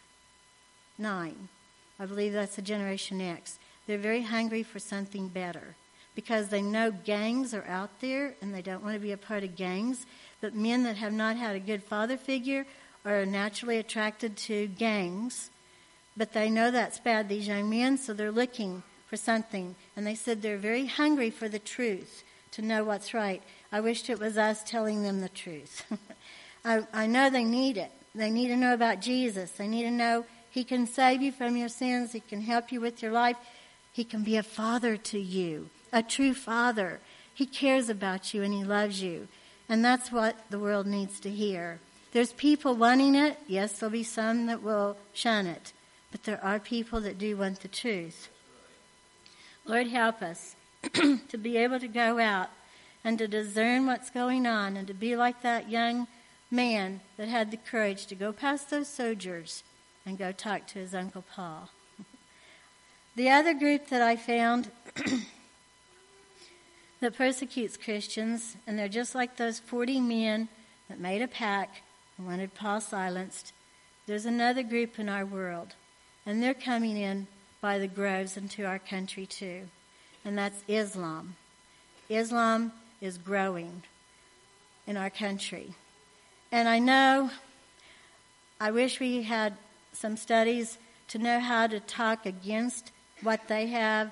I believe that's the Generation X. They're very hungry for something better because they know gangs are out there and they don't want to be a part of gangs. But men that have not had a good father figure are naturally attracted to gangs. But they know that's bad, these young men, so they're looking for something. And they said they're very hungry for the truth, to know what's right. I wished it was us telling them the truth. I know they need it. They need to know about Jesus. They need to know He can save you from your sins. He can help you with your life. He can be a father to you, a true father. He cares about you and He loves you. And that's what the world needs to hear. There's people wanting it. Yes, there'll be some that will shun it. But there are people that do want the truth. Lord, help us to be able to go out and to discern what's going on and to be like that young man that had the courage to go past those soldiers and go talk to his Uncle Paul. The other group that I found that persecutes Christians, and they're just like those 40 men that made a pact and wanted Paul silenced. There's another group in our world, and they're coming in by the groves into our country too, and that's Islam. Islam is growing in our country. And I wish we had some studies to know how to talk against what they have.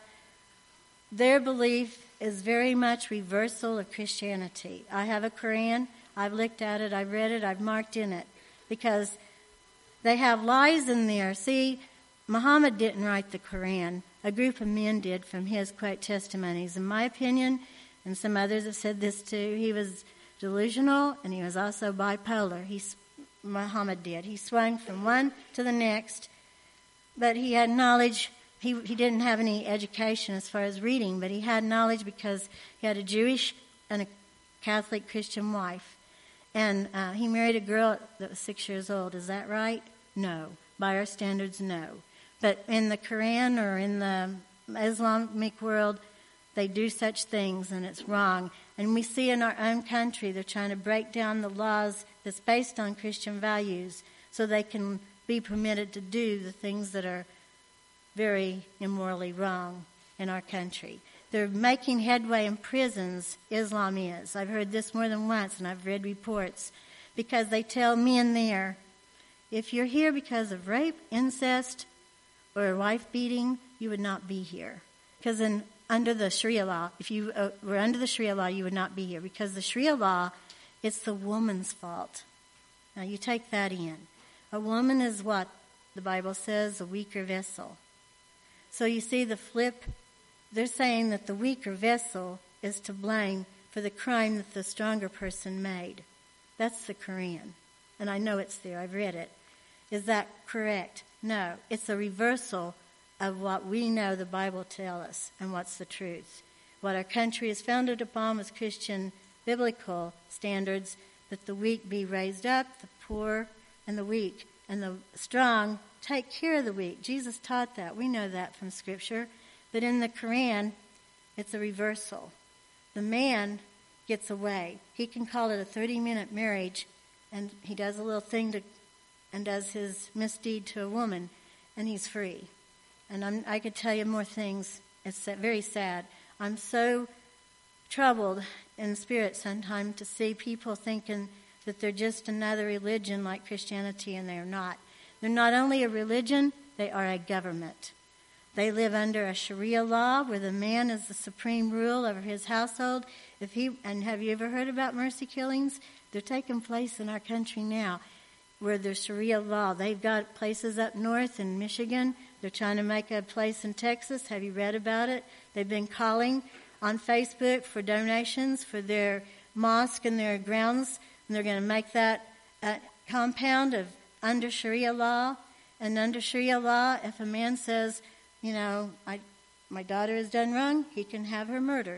Their belief is very much reversal of Christianity. I have a Quran. I've looked at it. I've read it. I've marked in it. Because they have lies in there. See, Muhammad didn't write the Quran. A group of men did from his, quote, testimonies. In my opinion, and some others have said this too, he was delusional and he was also bipolar. Muhammad did. He swung from one to the next, but he had knowledge. He didn't have any education as far as reading, but he had knowledge because he had a Jewish and a Catholic Christian wife. And he married a girl that was 6 years old. Is that right? No. By our standards, no. But in the Quran or in the Islamic world, they do such things, and it's wrong. And we see in our own country, they're trying to break down the laws that's based on Christian values so they can be permitted to do the things that are very immorally wrong in our country. They're making headway in prisons, Islam is. I've heard this more than once, and I've read reports, because they tell men there, if you're here because of rape, incest, or wife beating, you would not be here. Because under the Sharia law, if you were under the Sharia law, you would not be here. Because the Sharia law, it's the woman's fault. Now you take that in. A woman is what the Bible says, a weaker vessel. So you see the flip. They're saying that the weaker vessel is to blame for the crime that the stronger person made. That's the Quran. And I know it's there. I've read it. Is that correct? No. It's a reversal of what we know the Bible tells us and what's the truth. What our country is founded upon was Christian biblical standards, that the weak be raised up, the poor and the weak, and the strong take care of the weak. Jesus taught that. We know that from Scripture. But in the Quran, it's a reversal. The man gets away. He can call it a 30-minute marriage, and he does a little thing and does his misdeed to a woman, and he's free. And I could tell you more things. It's very sad. I'm so troubled in spirit sometimes to see people thinking that they're just another religion like Christianity, and they're not. They're not only a religion, they are a government. They live under a Sharia law where the man is the supreme rule over his household. And have you ever heard about mercy killings? They're taking place in our country now where there's Sharia law. They've got places up north in Michigan. They're trying to make a place in Texas. Have you read about it? They've been calling on Facebook for donations for their mosque and their grounds, and they're going to make that a compound of under Sharia law. And under Sharia law, if a man says, my daughter has done wrong, he can have her murdered.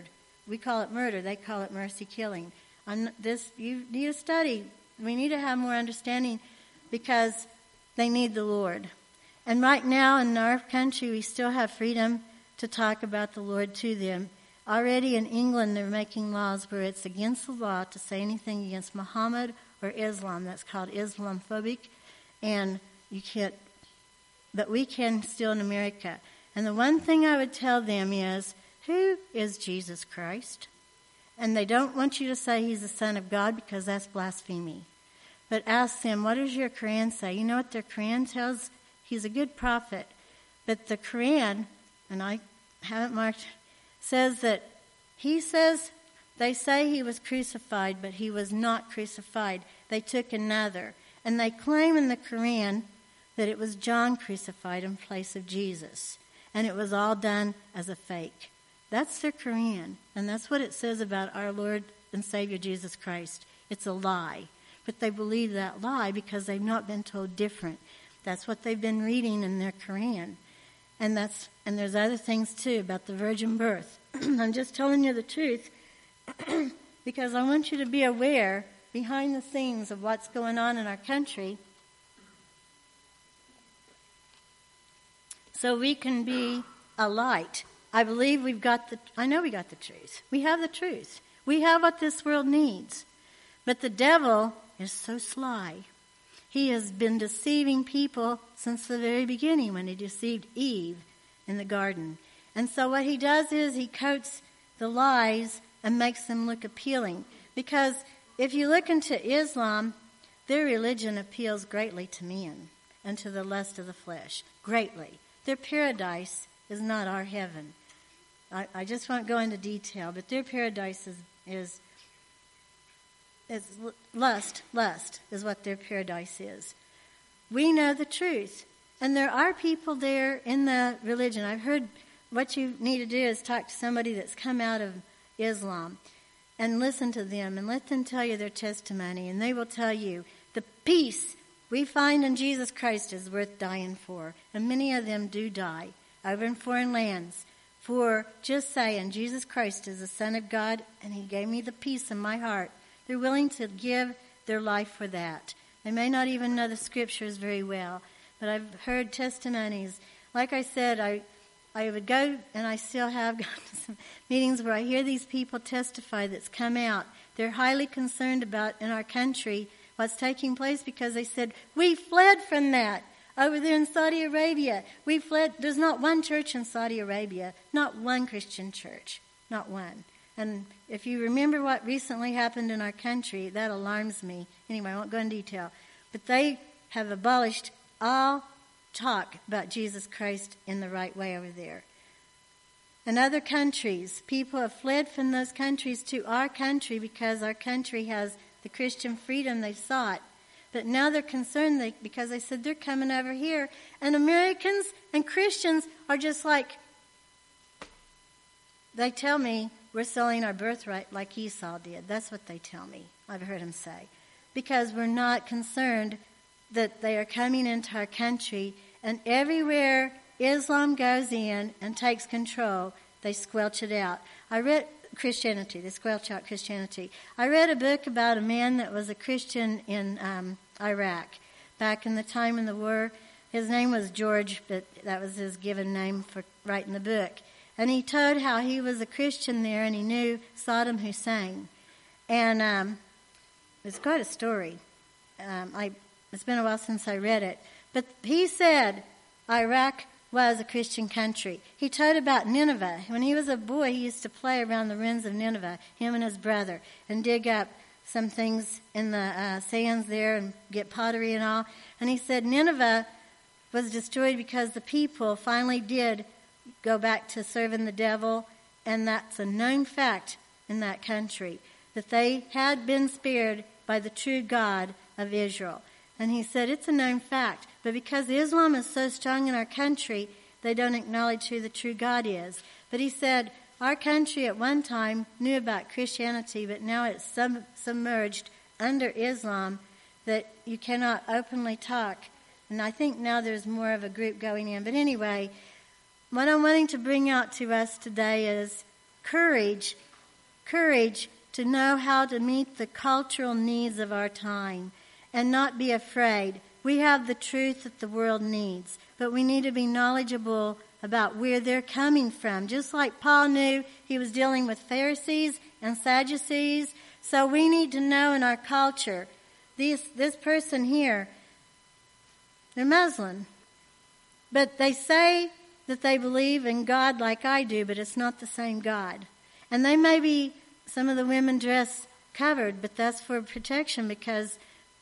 we call it murder. They call it mercy killing. You need to study. We need to have more understanding because they need the Lord. And right now in our country, we still have freedom to talk about the Lord to them. Already in England, they're making laws where it's against the law to say anything against Muhammad or Islam. That's called Islamophobic. And you can't, but we can still in America. And the one thing I would tell them is, who is Jesus Christ? And they don't want you to say he's the Son of God because that's blasphemy. But ask them, what does your Quran say? You know what their Quran tells? He's a good prophet. But the Quran, and I haven't marked, says that they say he was crucified, but he was not crucified. They took another. And they claim in the Quran that it was John crucified in place of Jesus. And it was all done as a fake. That's their Quran. And that's what it says about our Lord and Savior Jesus Christ. It's a lie. But they believe that lie because they've not been told different. That's what they've been reading in their Quran. And there's other things too about the virgin birth. I'm just telling you the truth because I want you to be aware behind the scenes of what's going on in our country so we can be a light. I believe I know we got the truth. We have the truth. We have what this world needs. But the devil is so sly. He has been deceiving people since the very beginning when he deceived Eve in the garden. And so what he does is he coats the lies and makes them look appealing. Because if you look into Islam, their religion appeals greatly to men and to the lust of the flesh. Greatly. Their paradise is not our heaven. I just won't go into detail, but their paradise is lust. Lust is what their paradise is. We know the truth. And there are people there in the religion. I've heard what you need to do is talk to somebody that's come out of Islam and listen to them and let them tell you their testimony. And they will tell you the peace we find in Jesus Christ is worth dying for. And many of them do die over in foreign lands for just saying Jesus Christ is the Son of God and he gave me the peace in my heart. They're willing to give their life for that. They may not even know the scriptures very well, but I've heard testimonies. Like I said, I would go, and I still have gone to some meetings where I hear these people testify that's come out. They're highly concerned about in our country what's taking place because they said, we fled from that over there in Saudi Arabia. We fled. There's not one church in Saudi Arabia, not one Christian church, not one. And if you remember what recently happened in our country, that alarms me. Anyway, I won't go into detail. But they have abolished all talk about Jesus Christ in the right way over there. In other countries, people have fled from those countries to our country because our country has the Christian freedom they sought. But now they're concerned because they said they're coming over here. And Americans and Christians are just like, they tell me, we're selling our birthright like Esau did. That's what they tell me. I've heard them say. Because we're not concerned that they are coming into our country, and everywhere Islam goes in and takes control, they squelch it out. I read Christianity. They squelch out Christianity. I read a book about a man that was a Christian in Iraq back in the time in the war. His name was George, but that was his given name for writing the book. And he told how he was a Christian there and he knew Saddam Hussein. And it's quite a story. It's been a while since I read it. But he said Iraq was a Christian country. He told about Nineveh. When he was a boy, he used to play around the ruins of Nineveh, him and his brother, and dig up some things in the sands there and get pottery and all. And he said Nineveh was destroyed because the people finally did go back to serving the devil, and that's a known fact in that country, that they had been spared by the true God of Israel. And he said it's a known fact, but because Islam is so strong in our country, they don't acknowledge who the true God is. But he said our country at one time knew about Christianity, but now it's submerged under Islam that you cannot openly talk. And I think now there's more of a group going in. But anyway, what I'm wanting to bring out to us today is courage courage to know how to meet the cultural needs of our time and not be afraid. We have the truth that the world needs, but we need to be knowledgeable about where they're coming from. Just like Paul knew he was dealing with Pharisees and Sadducees, so we need to know in our culture, this person here, they're Muslim, but they say that they believe in God like I do, but it's not the same God. And they may be, some of the women dress covered, but that's for protection because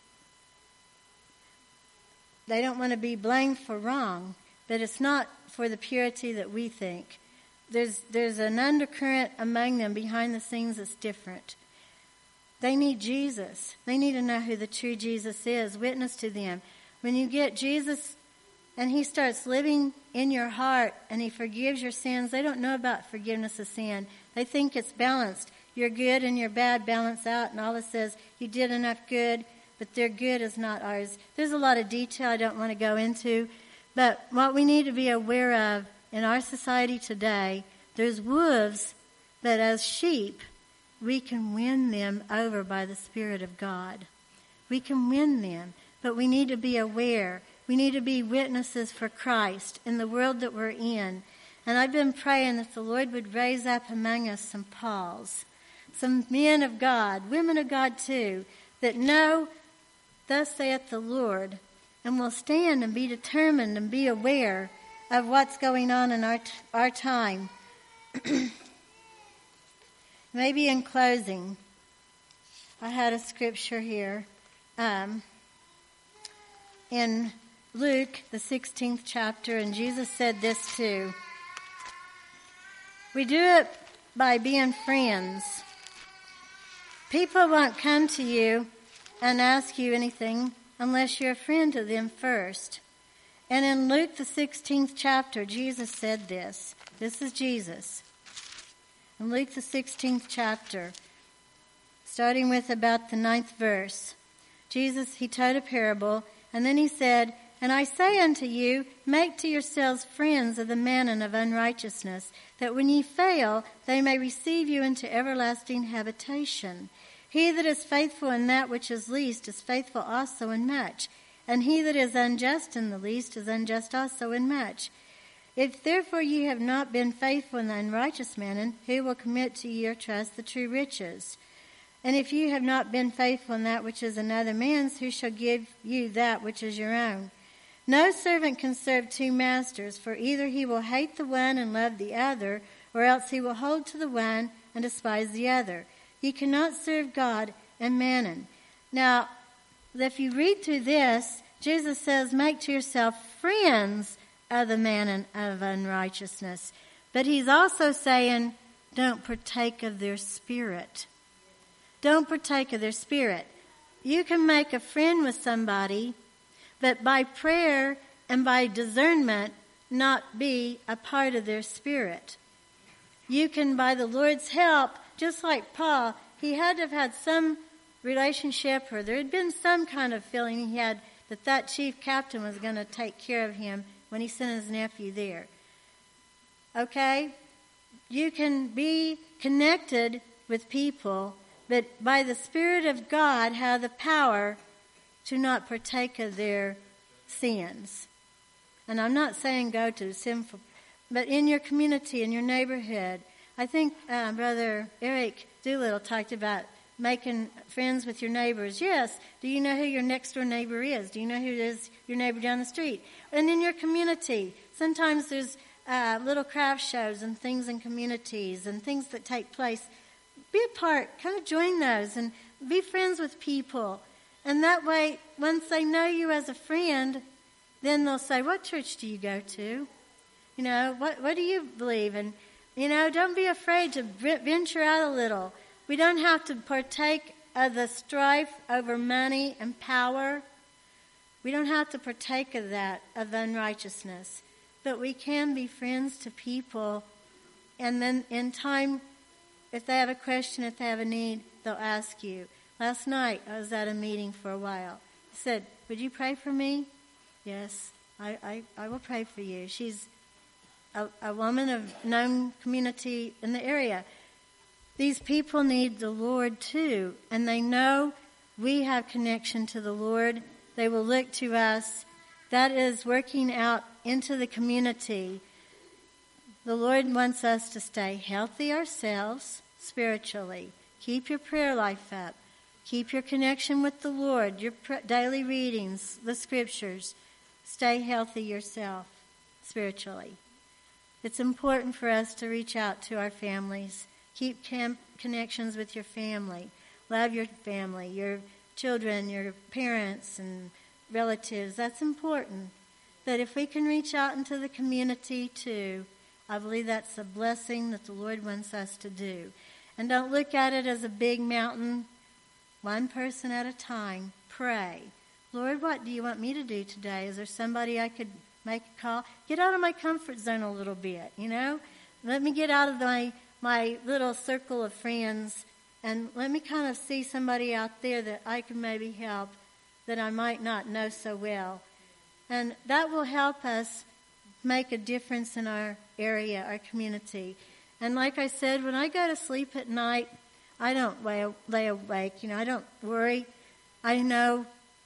they don't want to be blamed for wrong, but it's not for the purity that we think. There's an undercurrent among them behind the scenes that's different. They need Jesus. They need to know who the true Jesus is. Witness to them. When you get Jesus and he starts living in your heart and he forgives your sins, they don't know about forgiveness of sin. They think it's balanced. Your good and your bad balance out, and Allah says you did enough good, but their good is not ours. There's a lot of detail I don't want to go into, but what we need to be aware of in our society today, there's wolves, but as sheep, we can win them over by the Spirit of God. We can win them, but we need to be aware. We need to be witnesses for Christ in the world that we're in. And I've been praying that the Lord would raise up among us some Pauls, some men of God, women of God too, that know, thus saith the Lord, and will stand and be determined and be aware of what's going on in our time. Maybe in closing, I had a scripture here in Luke, the 16th chapter, and Jesus said this too. We do it by being friends. People won't come to you and ask you anything unless you're a friend to them first. And in Luke, the 16th chapter, Jesus said this. This is Jesus. In Luke, the 16th chapter, starting with about the 9th verse, Jesus, he told a parable, and then he said, And I say unto you, make to yourselves friends of the mammon of unrighteousness, that when ye fail, they may receive you into everlasting habitation. He that is faithful in that which is least is faithful also in much, and he that is unjust in the least is unjust also in much. If therefore ye have not been faithful in the unrighteous mammon, who will commit to your trust the true riches? And if you have not been faithful in that which is another man's, who shall give you that which is your own? No servant can serve two masters, for either he will hate the one and love the other, or else he will hold to the one and despise the other. You cannot serve God and mammon. Now, if you read through this, Jesus says, make to yourself friends of the mammon of unrighteousness. But he's also saying, don't partake of their spirit. Don't partake of their spirit. You can make a friend with somebody, but by prayer and by discernment, not be a part of their spirit. You can, by the Lord's help, just like Paul, he had to have had some relationship, or there had been some kind of feeling he had that chief captain was going to take care of him when he sent his nephew there. Okay? You can be connected with people, but by the Spirit of God have the power to not partake of their sins. And I'm not saying go to sinful, but in your community, in your neighborhood. I think Brother Eric Doolittle talked about making friends with your neighbors. Yes. Do you know who your next door neighbor is? Do you know who is your neighbor down the street? And in your community, sometimes there's little craft shows and things in communities and things that take place. Be a part. Kind of join those and be friends with people. And that way, once they know you as a friend, then they'll say, what church do you go to? You know, what do you believe? And, you know, don't be afraid to venture out a little. We don't have to partake of the strife over money and power. We don't have to partake of that, of unrighteousness. But we can be friends to people. And then in time, if they have a question, if they have a need, they'll ask you. Last night, I was at a meeting for a while. He said, would you pray for me? Yes, I will pray for you. She's a woman of known community in the area. These people need the Lord too, and they know we have connection to the Lord. They will look to us. That is working out into the community. The Lord wants us to stay healthy ourselves spiritually. Keep your prayer life up. Keep your connection with the Lord, your daily readings, the scriptures. Stay healthy yourself spiritually. It's important for us to reach out to our families. Keep connections with your family. Love your family, your children, your parents and relatives. That's important. That if we can reach out into the community too, I believe that's a blessing that the Lord wants us to do. And don't look at it as a big mountain, one person at a time. Pray. Lord, what do you want me to do today? Is there somebody I could make a call? Get out of my comfort zone a little bit, Let me get out of my little circle of friends and let me kind of see somebody out there that I can maybe help that I might not know so well. And that will help us make a difference in our area, our community. And like I said, when I go to sleep at night, I don't lay awake. I don't worry. I know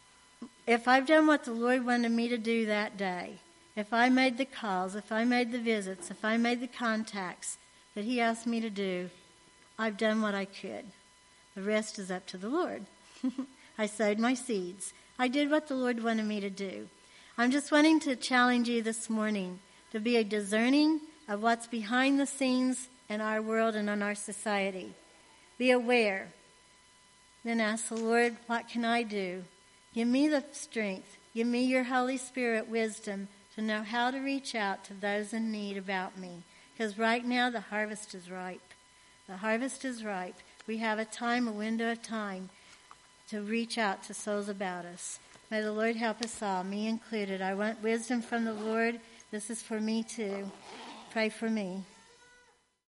if I've done what the Lord wanted me to do that day, if I made the calls, if I made the visits, if I made the contacts that He asked me to do, I've done what I could. The rest is up to the Lord. I sowed my seeds. I did what the Lord wanted me to do. I'm just wanting to challenge you this morning to be a discerning of what's behind the scenes in our world and in our society. Be aware. Then ask the Lord, what can I do? Give me the strength. Give me your Holy Spirit wisdom to know how to reach out to those in need about me. Because right now the harvest is ripe. The harvest is ripe. We have a window of time to reach out to souls about us. May the Lord help us all, me included. I want wisdom from the Lord. This is for me too. Pray for me.